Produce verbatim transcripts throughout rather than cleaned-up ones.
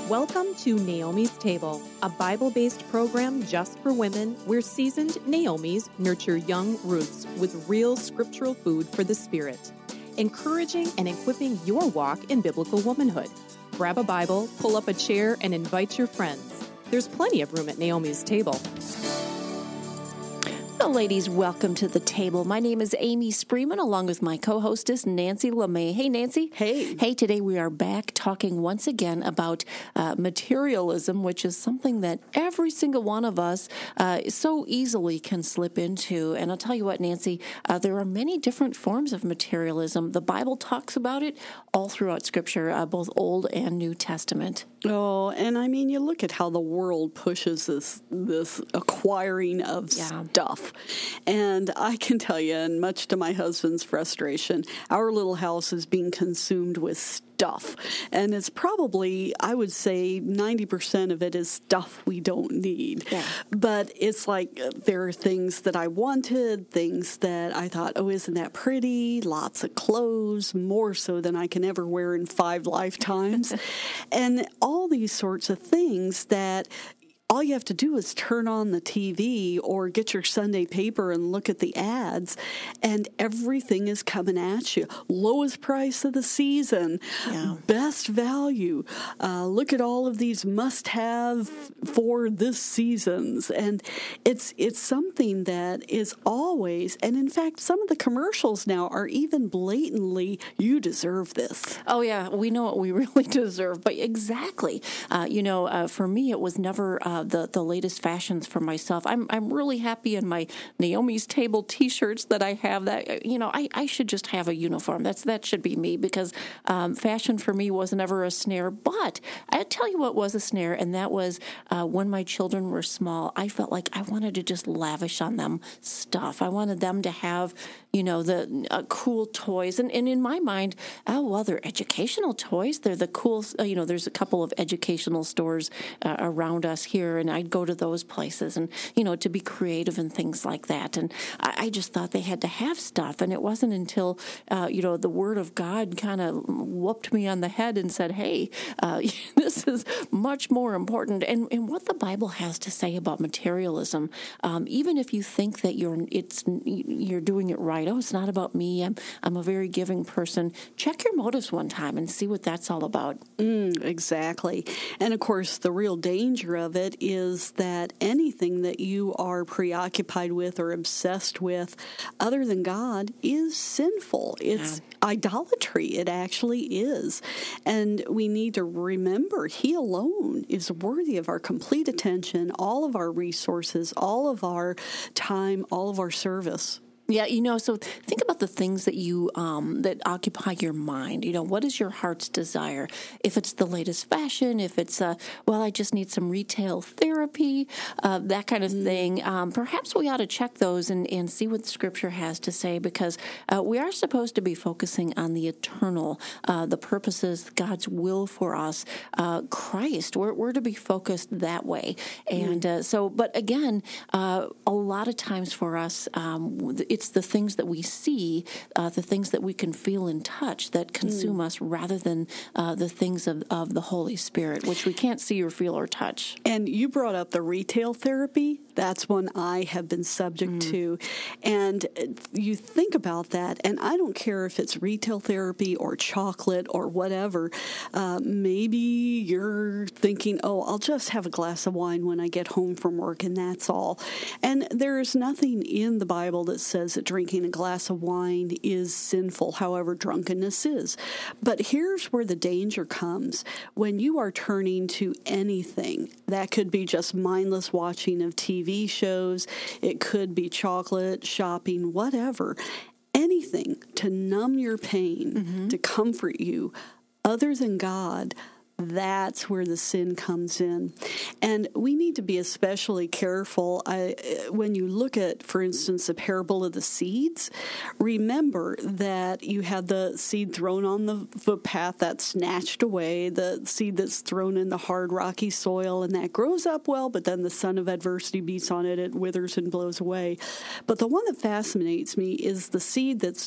Welcome to Naomi's Table, a Bible-based program just for women where seasoned Naomis nurture young Ruths with real scriptural food for the spirit, encouraging and equipping your walk in biblical womanhood. Grab a Bible, pull up a chair, and invite your friends. There's plenty of room at Naomi's Table. Well, ladies, welcome to the table. My name is Amy Spreeman, along with my co-hostess, Nancy LeMay. Hey, Nancy. Hey. Hey, today we are back talking once again about uh, materialism, which is something that every single one of us uh, so easily can slip into. And I'll tell you what, Nancy, uh, there are many different forms of materialism. The Bible talks about it all throughout Scripture, uh, both Old and New Testament. Oh, and I mean, you look at how the world pushes this this acquiring of yeah. stuff. And I can tell you, and much to my husband's frustration, our little house is being consumed with stuff. And it's probably, I would say, ninety percent of it is stuff we don't need. Yeah. But it's like there are things that I wanted, things that I thought, oh, isn't that pretty? Lots of clothes, more so than I can ever wear in five lifetimes. And all these sorts of things that all you have to do is turn on the T V or get your Sunday paper and look at the ads, and everything is coming at you. Lowest price of the season, yeah. best value. Uh, look at all of these must-have for this seasons, and it's it's something that is always, and in fact, some of the commercials now are even blatantly, you deserve this. Oh yeah, we know what we really deserve, but exactly. Uh, you know, uh, for me, it was never. Uh, The, the latest fashions for myself. I'm I'm really happy in my Naomi's Table T-shirts that I have. That you know, I, I should just have a uniform. That's that should be me because um, fashion for me was never a snare. But I tell you what was a snare, and that was uh, when my children were small. I felt like I wanted to just lavish on them stuff. I wanted them to have you know the uh, cool toys, and, and in my mind, oh well, they're educational toys. They're the cool. Uh, you know, there's a couple of educational stores uh, around us here. And I'd go to those places and, you know, to be creative and things like that. And I, I just thought they had to have stuff. And it wasn't until, uh, you know, the Word of God kind of whooped me on the head and said, hey, uh, this is much more important. And, and what the Bible has to say about materialism, um, even if you think that you're it's you're doing it right, oh, it's not about me, I'm, I'm a very giving person, check your motives one time and see what that's all about. Mm, exactly. And, of course, the real danger of it is that anything that you are preoccupied with or obsessed with other than God is sinful. It's yeah. idolatry. It actually is. And we need to remember He alone is worthy of our complete attention, all of our resources, all of our time, all of our service. Yeah, you know, so think about the things that you um, that occupy your mind. You know, what is your heart's desire? If it's the latest fashion, if it's, uh, well, I just need some retail therapy, uh, that kind of thing, um, perhaps we ought to check those and, and see what Scripture has to say, because uh, we are supposed to be focusing on the eternal, uh, the purposes, God's will for us, uh, Christ. We're, we're to be focused that way. And uh, so, but again, uh, a lot of times for us, um, it's It's the things that we see, uh, the things that we can feel and touch that consume mm. us rather than uh, the things of, of the Holy Spirit, which we can't see or feel or touch. And you brought up the retail therapy. That's one I have been subject mm. to. And you think about that, and I don't care if it's retail therapy or chocolate or whatever. Uh, maybe you're thinking, oh, I'll just have a glass of wine when I get home from work, and that's all. And there is nothing in the Bible that says that drinking a glass of wine is sinful, however drunkenness is. But here's where the danger comes. When you are turning to anything, that could be just mindless watching of T V shows, it could be chocolate, shopping, whatever, anything to numb your pain, mm-hmm. to comfort you, other than God, that's where the sin comes in. And we need to be especially careful. I, when you look at, for instance, the parable of the seeds, remember that you had the seed thrown on the footpath that's snatched away, the seed that's thrown in the hard, rocky soil, and that grows up well, but then the sun of adversity beats on it, it withers and blows away. But the one that fascinates me is the seed that's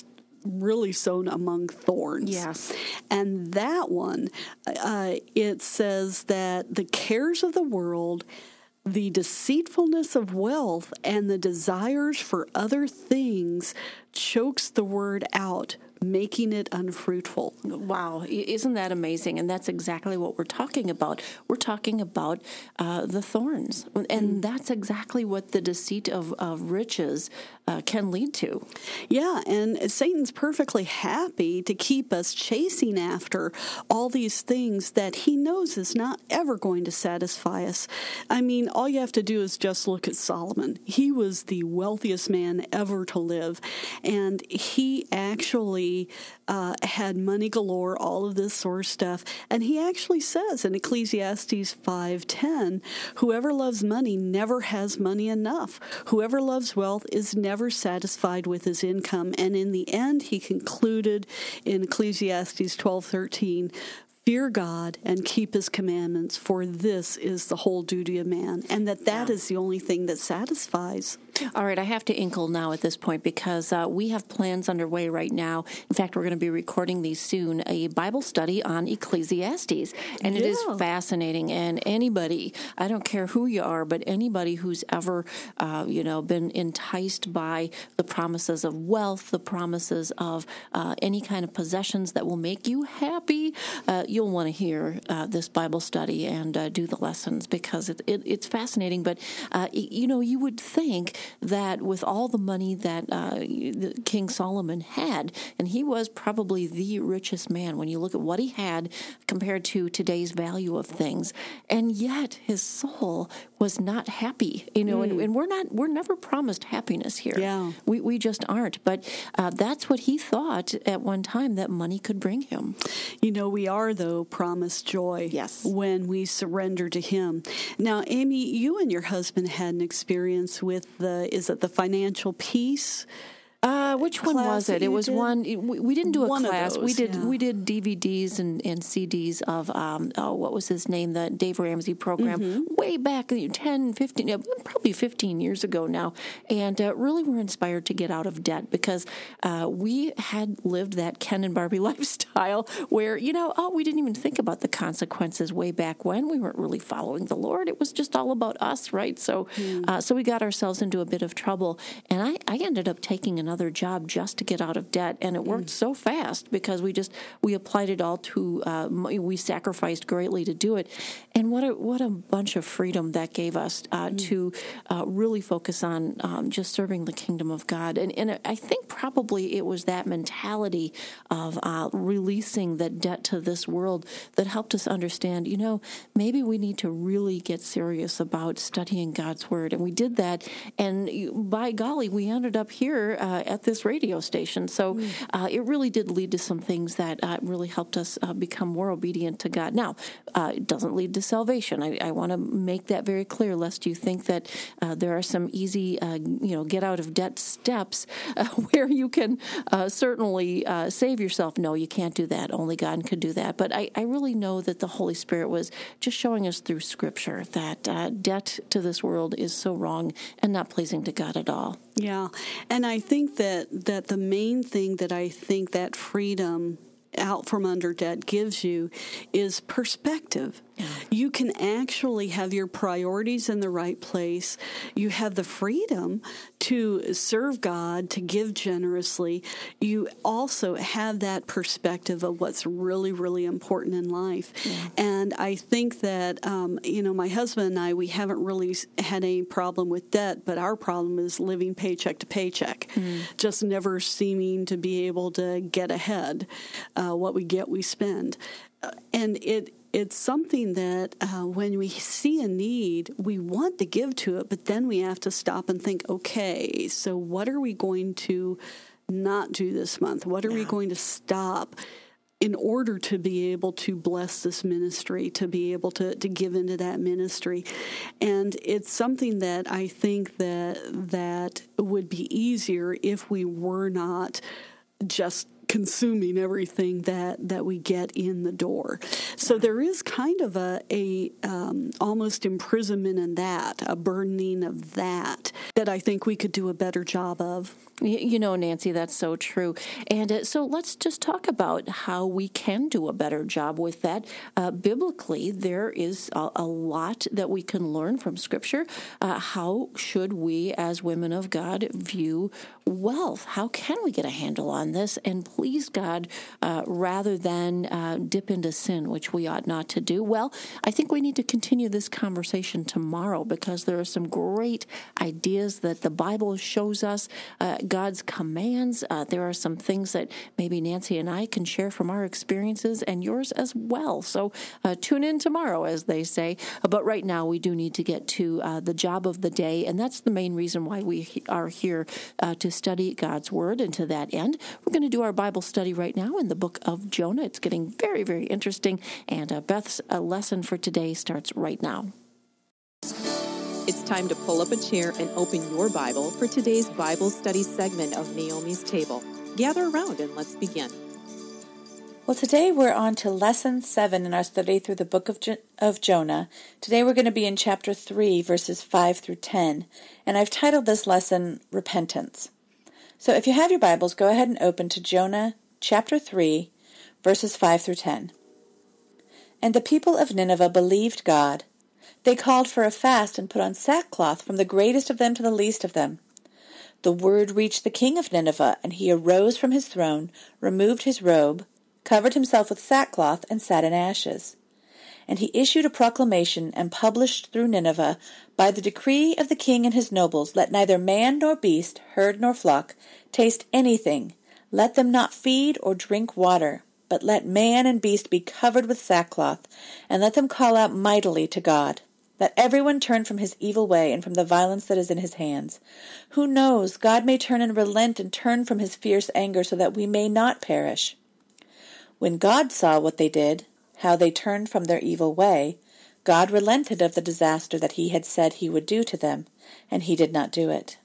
really sown among thorns. Yes. And that one, uh, it says that the cares of the world, the deceitfulness of wealth, and the desires for other things chokes the word out, making it unfruitful. Wow. Isn't that amazing? And that's exactly what we're talking about. We're talking about uh, the thorns. And mm. that's exactly what the deceit of, of riches uh, can lead to. Yeah, and Satan's perfectly happy to keep us chasing after all these things that he knows is not ever going to satisfy us. I mean, all you have to do is just look at Solomon. He was the wealthiest man ever to live, and he actually Uh, had money galore, all of this sort of stuff. And he actually says in Ecclesiastes five ten, whoever loves money never has money enough. Whoever loves wealth is never satisfied with his income. And in the end, he concluded in Ecclesiastes twelve thirteen, fear God and keep his commandments, for this is the whole duty of man, and that that yeah. is the only thing that satisfies. All right, I have to inkle now at this point because uh, we have plans underway right now. In fact, we're going to be recording these soon, a Bible study on Ecclesiastes. And yeah. it is fascinating. And anybody, I don't care who you are, but anybody who's ever, uh, you know, been enticed by the promises of wealth, the promises of uh, any kind of possessions that will make you happy, uh, you'll want to hear uh, this Bible study and uh, do the lessons because it, it, it's fascinating. But, uh, you know, you would think that with all the money that uh, King Solomon had, and he was probably the richest man when you look at what he had compared to today's value of things, and yet his soul was not happy. You know, mm. and, and we're not we're never promised happiness here. Yeah, we we just aren't. But uh, that's what he thought at one time that money could bring him. You know, we are though promised joy. Yes, when we surrender to Him. Now, Amy, you and your husband had an experience with the. Is it the Financial Peace? Uh, which one was it? It was did? one. We, we didn't do a one class. Those, we did. Yeah. We did D V Ds and, and C Ds of um, oh, what was his name? The Dave Ramsey program, mm-hmm. way back ten, fifteen, probably fifteen years ago now, and uh, really were inspired to get out of debt because uh, we had lived that Ken and Barbie lifestyle where you know, oh, we didn't even think about the consequences way back when. We weren't really following the Lord. It was just all about us, right? So, mm. uh, so we got ourselves into a bit of trouble, and I, I ended up taking another. Another job just to get out of debt, and it worked mm. so fast because we just we applied it all to uh, we sacrificed greatly to do it, and what a what a bunch of freedom that gave us uh, mm. to uh, really focus on um, just serving the kingdom of God, and and I think probably it was that mentality of uh, releasing that debt to this world that helped us understand, you know, maybe we need to really get serious about studying God's word, and we did that, and by golly, we ended up here. Uh, at this radio station. So uh, it really did lead to some things that uh, really helped us uh, become more obedient to God. Now, uh, it doesn't lead to salvation. I, I want to make that very clear, lest you think that uh, there are some easy, uh, you know, get out of debt steps uh, where you can uh, certainly uh, save yourself. No, you can't do that. Only God could do that. But I, I really know that the Holy Spirit was just showing us through Scripture that uh, debt to this world is so wrong and not pleasing to God at all. Yeah, and I think that, that the main thing that I think that freedom out from under debt gives you is perspective. Yeah. You can actually have your priorities in the right place. You have the freedom to serve God, to give generously. You also have that perspective of what's really, really important in life. Yeah. And I think that, um, you know, my husband and I, we haven't really had any problem with debt, but our problem is living paycheck to paycheck, mm. just never seeming to be able to get ahead. Uh, what we get, we spend. Uh, and it It's something that uh, when we see a need, we want to give to it, but then we have to stop and think, okay, so what are we going to not do this month? What are yeah. we going to stop in order to be able to bless this ministry, to be able to, to give into that ministry? And it's something that I think that that would be easier if we were not just consuming everything that, that we get in the door. So there is kind of a, a um, almost imprisonment in that, a burdening of that, that I think we could do a better job of. You know, Nancy, that's so true. And uh, so let's just talk about how we can do a better job with that. Uh, biblically, there is a, a lot that we can learn from Scripture. Uh, how should we, as women of God, view wealth? How can we get a handle on this and please God uh, rather than uh, dip into sin, which we ought not to do? Well, I think we need to continue this conversation tomorrow because there are some great ideas that the Bible shows us. Uh, God's commands. Uh, there are some things that maybe Nancy and I can share from our experiences and yours as well. So uh, tune in tomorrow, as they say. But right now, we do need to get to uh, the job of the day, and that's the main reason why we are here uh, to study God's Word. And to that end, we're going to do our Bible study right now in the book of Jonah. It's getting very, very interesting, and uh, Beth's uh, lesson for today starts right now. It's time to pull up a chair and open your Bible for today's Bible study segment of Naomi's Table. Gather around and let's begin. Well, today we're on to Lesson seven in our study through the book of, jo- of Jonah. Today we're going to be in chapter three, verses five through ten, and I've titled this lesson, Repentance. So if you have your Bibles, go ahead and open to Jonah chapter three, verses five through ten. And the people of Nineveh believed God. They called for a fast and put on sackcloth from the greatest of them to the least of them. The word reached the king of Nineveh, and he arose from his throne, removed his robe, covered himself with sackcloth, and sat in ashes. And he issued a proclamation and published through Nineveh, by the decree of the king and his nobles, let neither man nor beast, herd nor flock, taste anything. Let them not feed or drink water, but let man and beast be covered with sackcloth, and let them call out mightily to God. Let everyone turn from his evil way and from the violence that is in his hands. Who knows, God may turn and relent and turn from his fierce anger so that we may not perish. When God saw what they did, how they turned from their evil way, God relented of the disaster that he had said he would do to them, and he did not do it.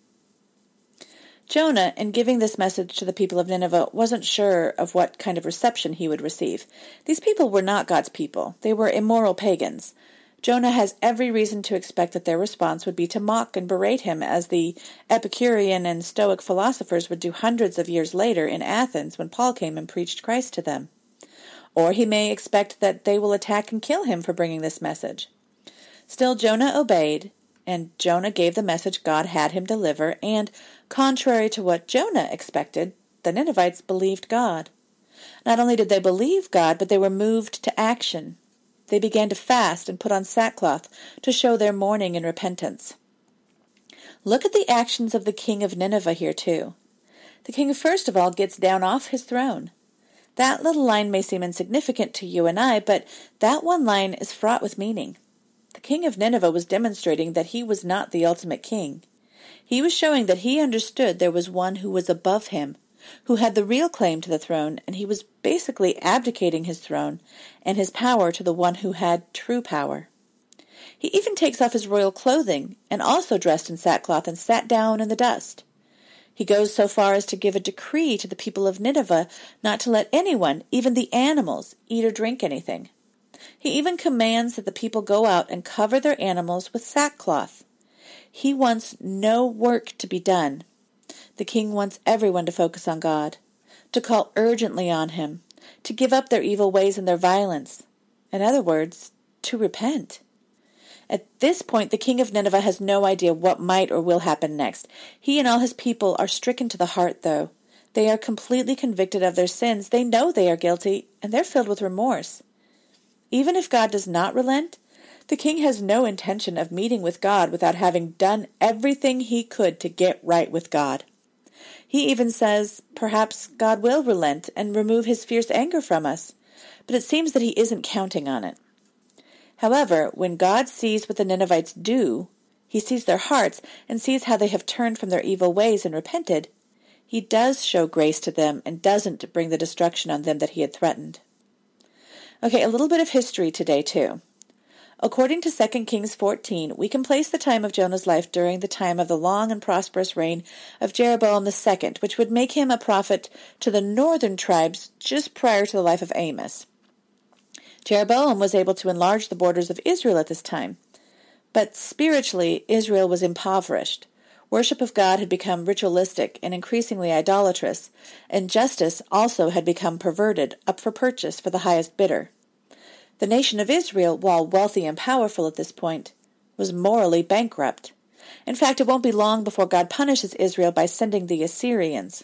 Jonah, in giving this message to the people of Nineveh, wasn't sure of what kind of reception he would receive. These people were not God's people. They were immoral pagans. Jonah has every reason to expect that their response would be to mock and berate him, as the Epicurean and Stoic philosophers would do hundreds of years later in Athens when Paul came and preached Christ to them. Or he may expect that they will attack and kill him for bringing this message. Still, Jonah obeyed, and Jonah gave the message God had him deliver, and, contrary to what Jonah expected, the Ninevites believed God. Not only did they believe God, but they were moved to action. They began to fast and put on sackcloth to show their mourning and repentance. Look at the actions of the king of Nineveh here, too. The king, first of all, gets down off his throne. That little line may seem insignificant to you and I, but that one line is fraught with meaning. The king of Nineveh was demonstrating that he was not the ultimate king. He was showing that he understood there was one who was above him, who had the real claim to the throne, and he was basically abdicating his throne and his power to the one who had true power. He even takes off his royal clothing, and also dressed in sackcloth and sat down in the dust. He goes so far as to give a decree to the people of Nineveh not to let anyone, even the animals, eat or drink anything. He even commands that the people go out and cover their animals with sackcloth. He wants no work to be done. The king wants everyone to focus on God, to call urgently on him, to give up their evil ways and their violence. In other words, to repent. At this point, the king of Nineveh has no idea what might or will happen next. He and all his people are stricken to the heart, though. They are completely convicted of their sins. They know they are guilty, and they're filled with remorse. Even if God does not relent, the king has no intention of meeting with God without having done everything he could to get right with God. He even says, perhaps God will relent and remove his fierce anger from us, but it seems that he isn't counting on it. However, when God sees what the Ninevites do, he sees their hearts and sees how they have turned from their evil ways and repented, he does show grace to them and doesn't bring the destruction on them that he had threatened. Okay, a little bit of history today, too. According to Second Kings fourteen, we can place the time of Jonah's life during the time of the long and prosperous reign of Jeroboam the Second, which would make him a prophet to the northern tribes just prior to the life of Amos. Jeroboam was able to enlarge the borders of Israel at this time. But spiritually, Israel was impoverished. Worship of God had become ritualistic and increasingly idolatrous, and justice also had become perverted, up for purchase for the highest bidder. The nation of Israel, while wealthy and powerful at this point, was morally bankrupt. In fact, it won't be long before God punishes Israel by sending the Assyrians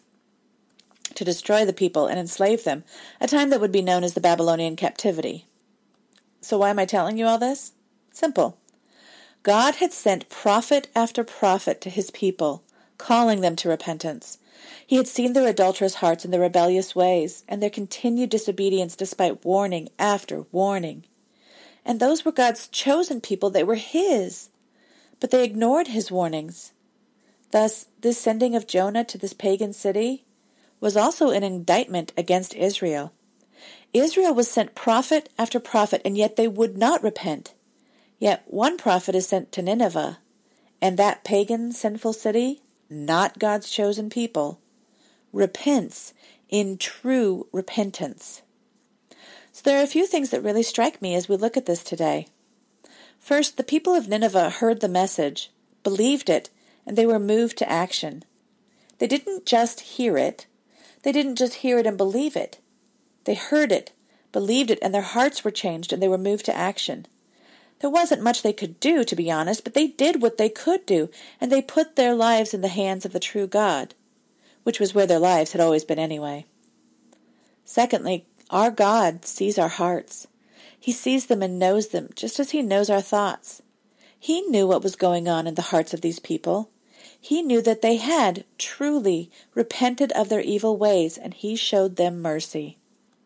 to destroy the people and enslave them, a time that would be known as the Babylonian captivity. So why am I telling you all this? Simple. God had sent prophet after prophet to his people, calling them to repentance. He had seen their adulterous hearts and their rebellious ways, and their continued disobedience despite warning after warning. And those were God's chosen people. They were his. But they ignored his warnings. Thus, this sending of Jonah to this pagan city was also an indictment against Israel. Israel was sent prophet after prophet, and yet they would not repent. Yet one prophet is sent to Nineveh, and that pagan, sinful city, not God's chosen people, repents in true repentance. So there are a few things that really strike me as we look at this today. First, the people of Nineveh heard the message, believed it, and they were moved to action. They didn't just hear it. They didn't just hear it and believe it. They heard it, believed it, and their hearts were changed, and they were moved to action. There wasn't much they could do, to be honest, but they did what they could do, and they put their lives in the hands of the true God, which was where their lives had always been anyway. Secondly, our God sees our hearts. He sees them and knows them, just as he knows our thoughts. He knew what was going on in the hearts of these people. He knew that they had truly repented of their evil ways, and he showed them mercy.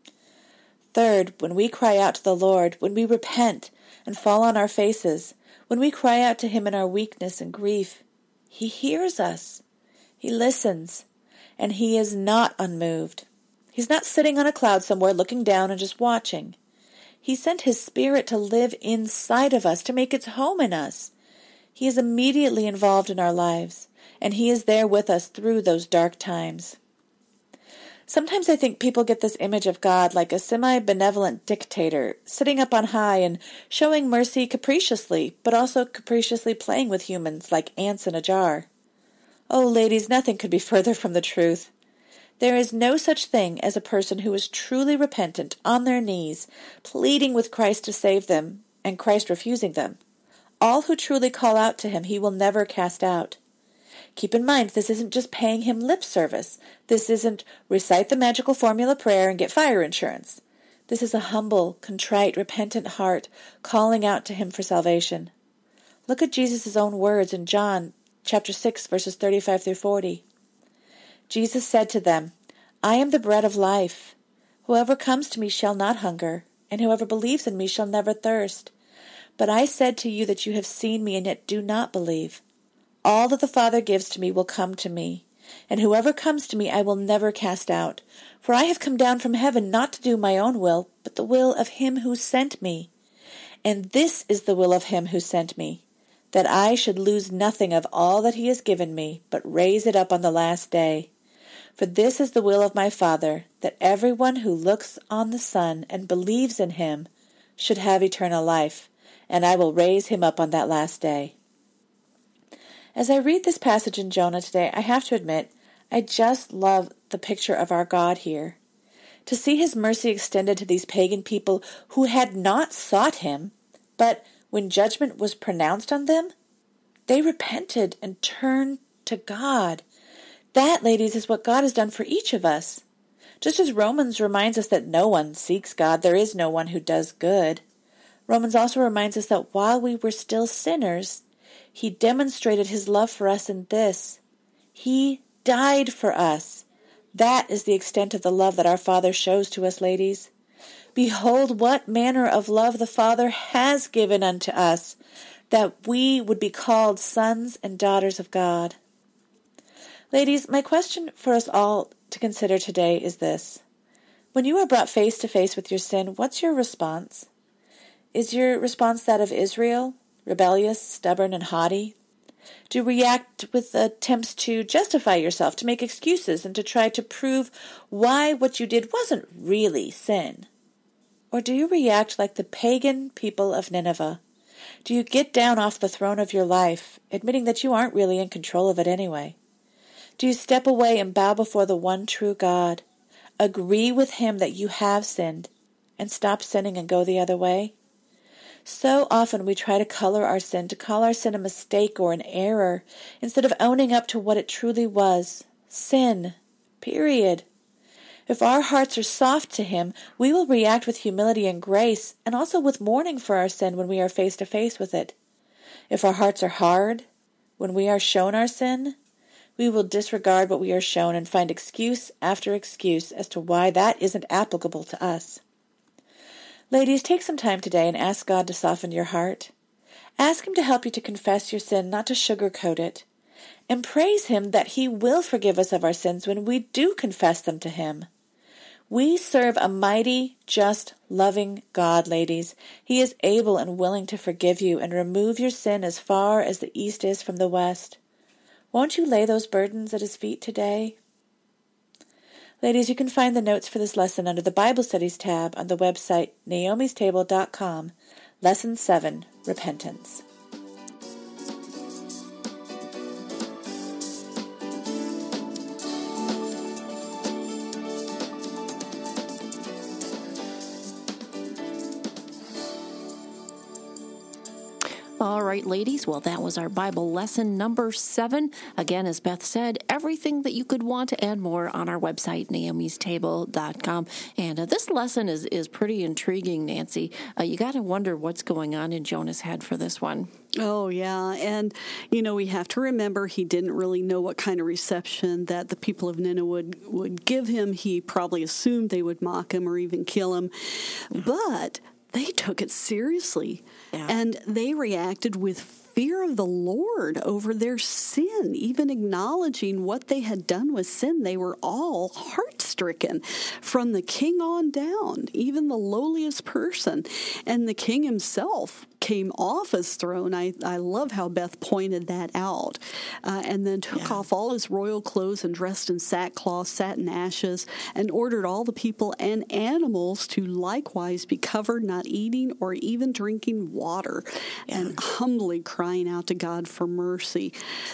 Third, when we cry out to the Lord, when we repent and fall on our faces, when we cry out to him in our weakness and grief, he hears us. He listens. And he is not unmoved. He's not sitting on a cloud somewhere looking down and just watching. He sent his Spirit to live inside of us, to make its home in us. He is immediately involved in our lives, and he is there with us through those dark times. Sometimes I think people get this image of God like a semi-benevolent dictator, sitting up on high and showing mercy capriciously, but also capriciously playing with humans like ants in a jar. Oh, ladies, nothing could be further from the truth. There is no such thing as a person who is truly repentant, on their knees, pleading with Christ to save them, and Christ refusing them. All who truly call out to him, he will never cast out. Keep in mind, this isn't just paying him lip service. This isn't recite the magical formula prayer and get fire insurance. This is a humble, contrite, repentant heart calling out to him for salvation. Look at Jesus' own words in John chapter six, verses thirty-five through forty. Jesus said to them, I am the bread of life. Whoever comes to me shall not hunger, and whoever believes in me shall never thirst. But I said to you that you have seen me, and yet do not believe. All that the Father gives to me will come to me, and whoever comes to me I will never cast out. For I have come down from heaven not to do my own will, but the will of him who sent me. And this is the will of him who sent me, that I should lose nothing of all that he has given me, but raise it up on the last day. For this is the will of my Father, that everyone who looks on the Son and believes in him should have eternal life, and I will raise him up on that last day. As I read this passage in Jonah today, I have to admit, I just love the picture of our God here. To see his mercy extended to these pagan people who had not sought him, but when judgment was pronounced on them, they repented and turned to God. That, ladies, is what God has done for each of us. Just as Romans reminds us that no one seeks God, there is no one who does good. Romans also reminds us that while we were still sinners, he demonstrated his love for us in this. He died for us. That is the extent of the love that our Father shows to us, ladies. Behold, what manner of love the Father has given unto us, that we would be called sons and daughters of God. Ladies, my question for us all to consider today is this. When you are brought face to face with your sin, what's your response? Is your response that of Israel, rebellious, stubborn, and haughty? Do you react with attempts to justify yourself, to make excuses, and to try to prove why what you did wasn't really sin? Or do you react like the pagan people of Nineveh? Do you get down off the throne of your life, admitting that you aren't really in control of it anyway? Do you step away and bow before the one true God, agree with him that you have sinned, and stop sinning and go the other way? So often we try to color our sin, to call our sin a mistake or an error, instead of owning up to what it truly was, sin, period. If our hearts are soft to him, we will react with humility and grace, and also with mourning for our sin when we are face to face with it. If our hearts are hard, when we are shown our sin, we will disregard what we are shown and find excuse after excuse as to why that isn't applicable to us. Ladies, take some time today and ask God to soften your heart. Ask him to help you to confess your sin, not to sugarcoat it. And praise him that he will forgive us of our sins when we do confess them to him. We serve a mighty, just, loving God, ladies. He is able and willing to forgive you and remove your sin as far as the east is from the west. Won't you lay those burdens at his feet today? Ladies, you can find the notes for this lesson under the Bible Studies tab on the website naomis table dot com, Lesson seven, Repentance. All right, ladies. Well, that was our Bible lesson number seven. Again, as Beth said, everything that you could want and more on our website, naomis table dot com. And uh, this lesson is, is pretty intriguing, Nancy. Uh, you got to wonder what's going on in Jonah's head for this one. Oh, yeah. And, you know, we have to remember he didn't really know what kind of reception that the people of Nineveh would, would give him. He probably assumed they would mock him or even kill him. Yeah. But they took it seriously, yeah. and they reacted with fear of the Lord over their sin, even acknowledging what they had done with sin. They were all heart-stricken from the king on down, even the lowliest person. And the king himself came off his throne. I, I love how Beth pointed that out. Uh, and then took yeah. off all his royal clothes and dressed in sackcloth, sat in ashes, and ordered all the people and animals to likewise be covered, not eating or even drinking water, yeah. and humbly crying out to God for mercy.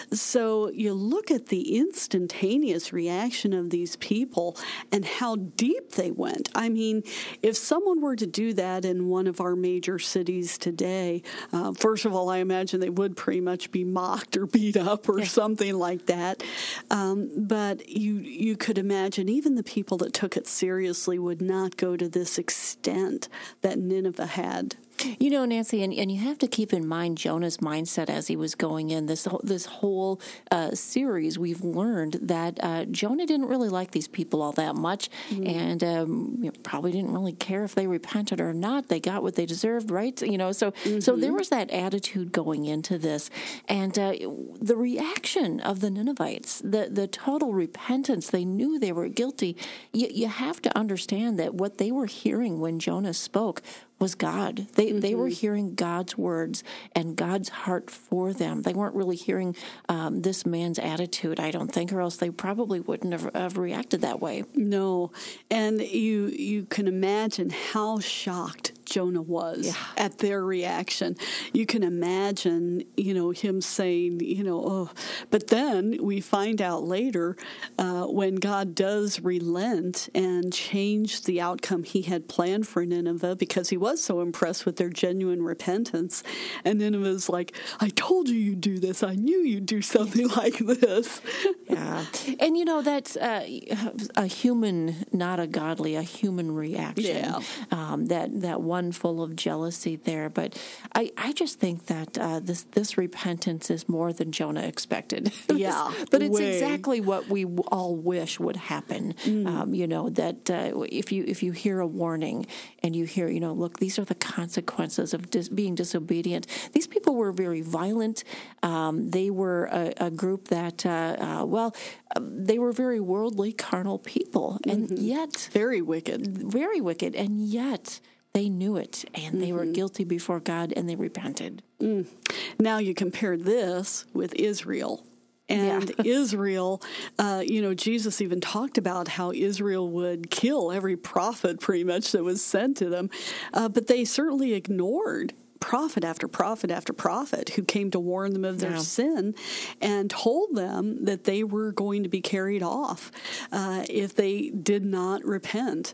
So you look at the instantaneous reaction of these people and how deep they went. I mean, if someone were to do that in one of our major cities today, Uh, first of all, I imagine they would pretty much be mocked or beat up or yeah. something like that. Um, but you you could imagine even the people that took it seriously would not go to this extent that Nineveh had. You know, Nancy, and, and you have to keep in mind Jonah's mindset as he was going in. This this whole uh, series, we've learned that uh, Jonah didn't really like these people all that much, mm. and um, you know, probably didn't really care if they repented or not. They got what they deserved, right? You know, so mm-hmm. so there was that attitude going into this, and uh, the reaction of the Ninevites, the the total repentance. They knew they were guilty. You, you have to understand that what they were hearing when Jonah spoke was God. They mm-hmm. they were hearing God's words and God's heart for them. They weren't really hearing um, this man's attitude, I don't think, or else they probably wouldn't have, have reacted that way. No. And you you can imagine how shocked Jonah was yeah. at their reaction. You can imagine, you know, him saying, you know, oh. But then we find out later uh, when God does relent and change the outcome he had planned for Nineveh, because he was so impressed with their genuine repentance. And Nineveh's like, I told you you'd do this. I knew you'd do something like this. Yeah. And, you know, that's uh, a human, not a godly, a human reaction. Yeah. Um, that, that one full of jealousy there. But I, I just think that uh, this, this repentance is more than Jonah expected. Yeah. But it's way. exactly what we all wish would happen. Mm. Um, you know, that uh, if you if you hear a warning and you hear, you know, look, these are the consequences of dis- being disobedient. These people were very violent. Um, they were a, a group that, uh, uh, well, uh, they were very worldly, carnal people. And mm-hmm. yet... Very wicked. Very wicked. And yet... they knew it, and they mm-hmm. were guilty before God, and they repented. Mm. Now you compare this with Israel. And yeah. Israel, uh, you know, Jesus even talked about how Israel would kill every prophet pretty much that was sent to them. Uh, but they certainly ignored prophet after prophet after prophet who came to warn them of their yeah. sin and told them that they were going to be carried off uh, if they did not repent.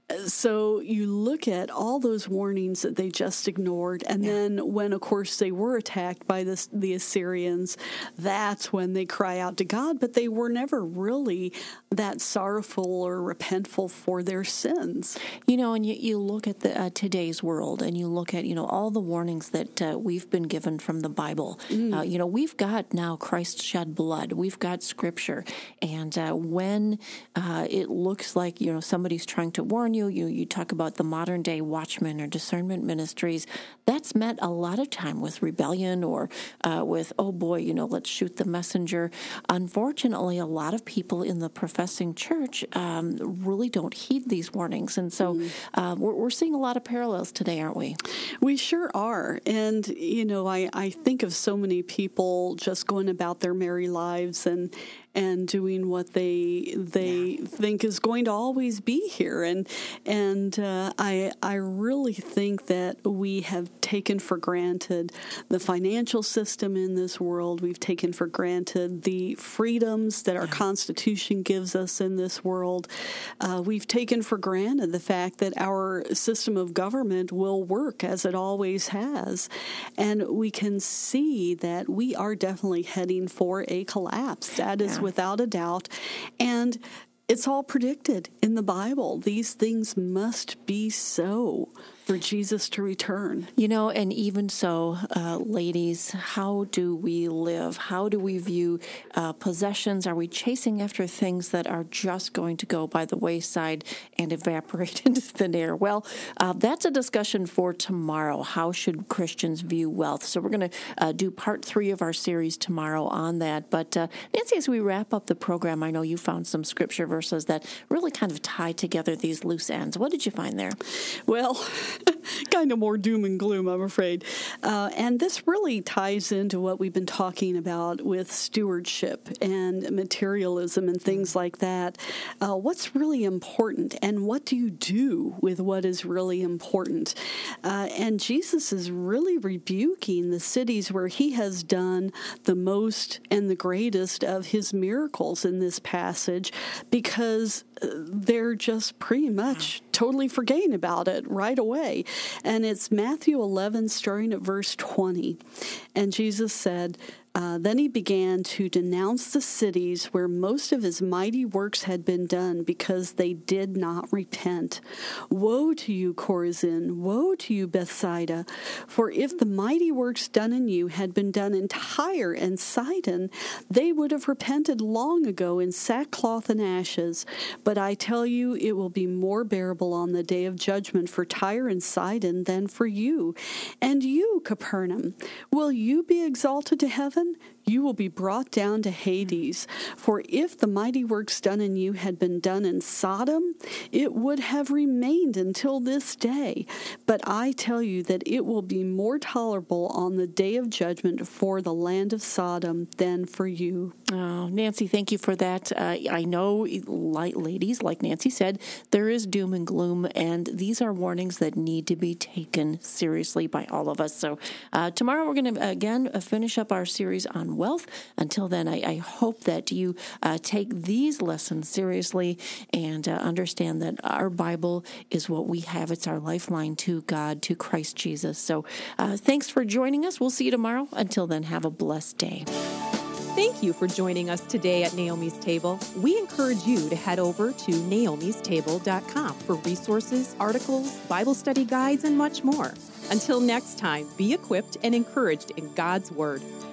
So you look at all those warnings that they just ignored, and yeah. then when, of course, they were attacked by the, the Assyrians, that's when they cry out to God, but they were never really that sorrowful or repentful for their sins. You know, and you, you look at the, uh, today's world, and you look at, you know, all the warnings that uh, we've been given from the Bible. Mm. Uh, you know, we've got now Christ shed blood. We've got Scripture. And uh, when uh, it looks like, you know, somebody's trying to warn you, You, you talk about the modern day watchmen or discernment ministries. That's met a lot of time with rebellion or uh, with, oh boy, you know, let's shoot the messenger. Unfortunately, a lot of people in the professing church um, really don't heed these warnings. And so mm. uh, we're, we're seeing a lot of parallels today, aren't we? We sure are. And, you know, I, I think of so many people just going about their merry lives and and doing what they they yeah. think is going to always be here. And and uh, I I really think that we have taken for granted the financial system in this world. We've taken for granted the freedoms that our yeah. Constitution gives us in this world. Uh, we've taken for granted the fact that our system of government will work as it always has. And we can see that we are definitely heading for a collapse. That is yeah. without a doubt. And it's all predicted in the Bible. These things must be so for Jesus to return. You know, and even so, uh, ladies, how do we live? How do we view uh, possessions? Are we chasing after things that are just going to go by the wayside and evaporate into thin air? Well, uh, that's a discussion for tomorrow. How should Christians view wealth? So we're going to uh, do part three of our series tomorrow on that. But uh, Nancy, as we wrap up the program, I know you found some scripture verses that really kind of tie together these loose ends. What did you find there? Well, kind of more doom and gloom, I'm afraid. Uh, and this really ties into what we've been talking about with stewardship and materialism and things like that. Uh, what's really important, and what do you do with what is really important? Uh, and Jesus is really rebuking the cities where he has done the most and the greatest of his miracles in this passage, because they're just pretty much totally forgetting about it right away. And it's Matthew eleven, starting at verse twenty. And Jesus said, Uh, then he began to denounce the cities where most of his mighty works had been done, because they did not repent. Woe to you, Chorazin! Woe to you, Bethsaida! For if the mighty works done in you had been done in Tyre and Sidon, they would have repented long ago in sackcloth and ashes. But I tell you, it will be more bearable on the day of judgment for Tyre and Sidon than for you. And you, Capernaum, will you be exalted to heaven? You will be brought down to Hades. For if the mighty works done in you had been done in Sodom, it would have remained until this day. But I tell you that it will be more tolerable on the day of judgment for the land of Sodom than for you. Oh, Nancy, thank you for that. Uh, I know, like ladies, like Nancy said, there is doom and gloom, and these are warnings that need to be taken seriously by all of us. So uh, tomorrow we're going to, again, finish up our series on wealth. Until then, I, I hope that you uh, take these lessons seriously and uh, understand that our Bible is what we have. It's our lifeline to God, to Christ Jesus. So uh, thanks for joining us. We'll see you tomorrow. Until then, have a blessed day. Thank you for joining us today at Naomi's Table. We encourage you to head over to naomis table dot com for resources, articles, Bible study guides, and much more. Until next time, be equipped and encouraged in God's Word.